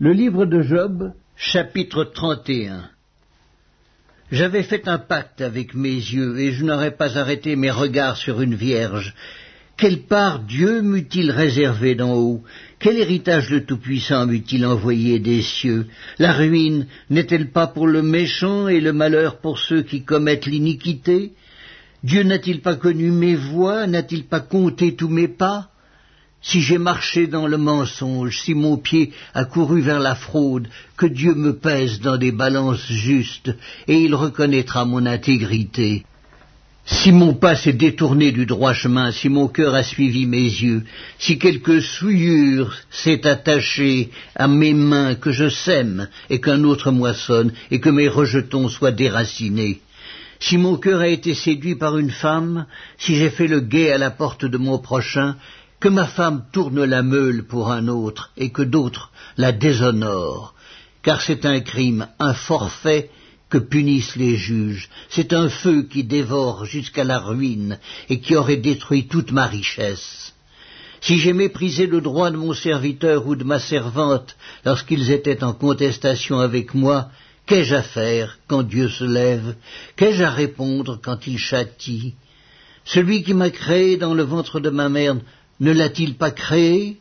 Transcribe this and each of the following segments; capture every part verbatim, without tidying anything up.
Le livre de Job, chapitre trente et un. J'avais fait un pacte avec mes yeux, et je n'aurais pas arrêté mes regards sur une vierge. Quelle part Dieu m'eût-il réservé d'en haut? Quel héritage le Tout-Puissant m'eût-il envoyé des cieux? La ruine n'est-elle pas pour le méchant et le malheur pour ceux qui commettent l'iniquité? Dieu n'a-t-il pas connu mes voies? N'a-t-il pas compté tous mes pas? Si j'ai marché dans le mensonge, si mon pied a couru vers la fraude, que Dieu me pèse dans des balances justes, et il reconnaîtra mon intégrité. Si mon pas s'est détourné du droit chemin, si mon cœur a suivi mes yeux, si quelque souillure s'est attachée à mes mains, que je sème et qu'un autre moissonne, et que mes rejetons soient déracinés, si mon cœur a été séduit par une femme, si j'ai fait le guet à la porte de mon prochain, que ma femme tourne la meule pour un autre, et que d'autres la déshonorent, car c'est un crime, un forfait que punissent les juges, c'est un feu qui dévore jusqu'à la ruine, et qui aurait détruit toute ma richesse. Si j'ai méprisé le droit de mon serviteur ou de ma servante lorsqu'ils étaient en contestation avec moi, qu'ai-je à faire quand Dieu se lève? Qu'ai-je à répondre quand il châtie? Celui qui m'a créé dans le ventre de ma mère ne l'a-t-il pas créé?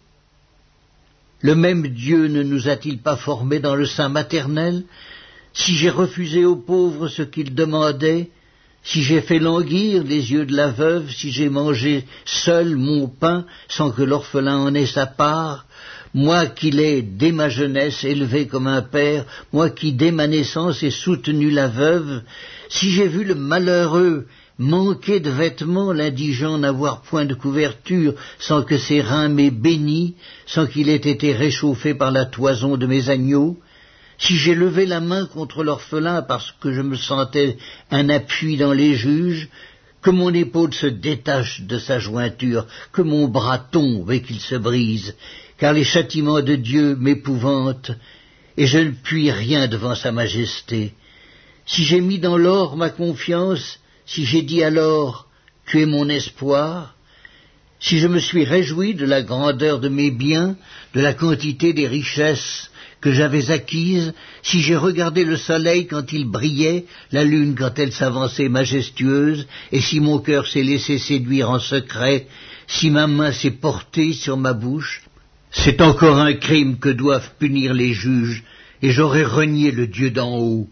Le même Dieu ne nous a-t-il pas formés dans le sein maternel? Si j'ai refusé aux pauvres ce qu'ils demandaient, si j'ai fait languir les yeux de la veuve, si j'ai mangé seul mon pain sans que l'orphelin en ait sa part, moi qui l'ai dès ma jeunesse élevé comme un père, moi qui dès ma naissance ai soutenu la veuve, si j'ai vu le malheureux manquer de vêtements, l'indigent n'avoir point de couverture, sans que ses reins m'aient béni, sans qu'il ait été réchauffé par la toison de mes agneaux, si j'ai levé la main contre l'orphelin parce que je me sentais un appui dans les juges, que mon épaule se détache de sa jointure, que mon bras tombe et qu'il se brise, car les châtiments de Dieu m'épouvantent, et je ne puis rien devant sa majesté. Si j'ai mis dans l'or ma confiance, si j'ai dit alors « Tu es mon espoir », si je me suis réjoui de la grandeur de mes biens, de la quantité des richesses que j'avais acquises, si j'ai regardé le soleil quand il brillait, la lune quand elle s'avançait majestueuse, et si mon cœur s'est laissé séduire en secret, si ma main s'est portée sur ma bouche, c'est encore un crime que doivent punir les juges, et j'aurais renié le Dieu d'en haut.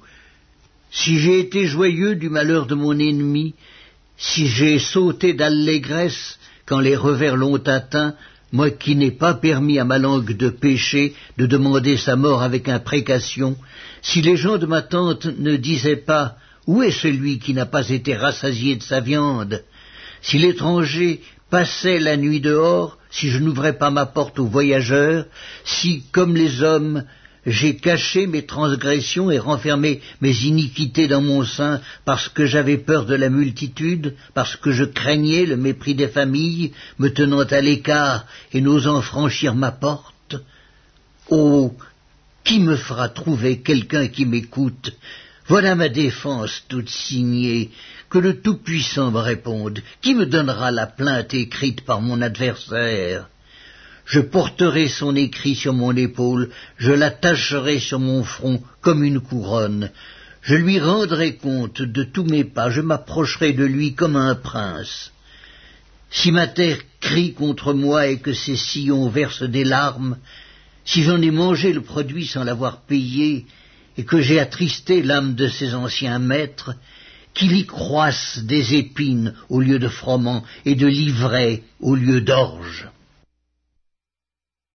Si j'ai été joyeux du malheur de mon ennemi, si j'ai sauté d'allégresse quand les revers l'ont atteint, moi qui n'ai pas permis à ma langue de pécher, de demander sa mort avec imprécation, si les gens de ma tente ne disaient pas « Où est celui qui n'a pas été rassasié de sa viande ?» Si l'étranger passait la nuit dehors, si je n'ouvrais pas ma porte aux voyageurs, si, comme les hommes, j'ai caché mes transgressions et renfermé mes iniquités dans mon sein parce que j'avais peur de la multitude, parce que je craignais le mépris des familles, me tenant à l'écart et n'osant franchir ma porte. Oh, qui me fera trouver quelqu'un qui m'écoute? Voilà ma défense toute signée, que le Tout-Puissant me réponde. Qui me donnera la plainte écrite par mon adversaire? Je porterai son écrit sur mon épaule, je l'attacherai sur mon front comme une couronne. Je lui rendrai compte de tous mes pas, je m'approcherai de lui comme un prince. Si ma terre crie contre moi et que ses sillons versent des larmes, si j'en ai mangé le produit sans l'avoir payé, et que j'ai attristé l'âme de ses anciens maîtres, qu'il y croisse des épines au lieu de froment et de l'ivraie au lieu d'orge.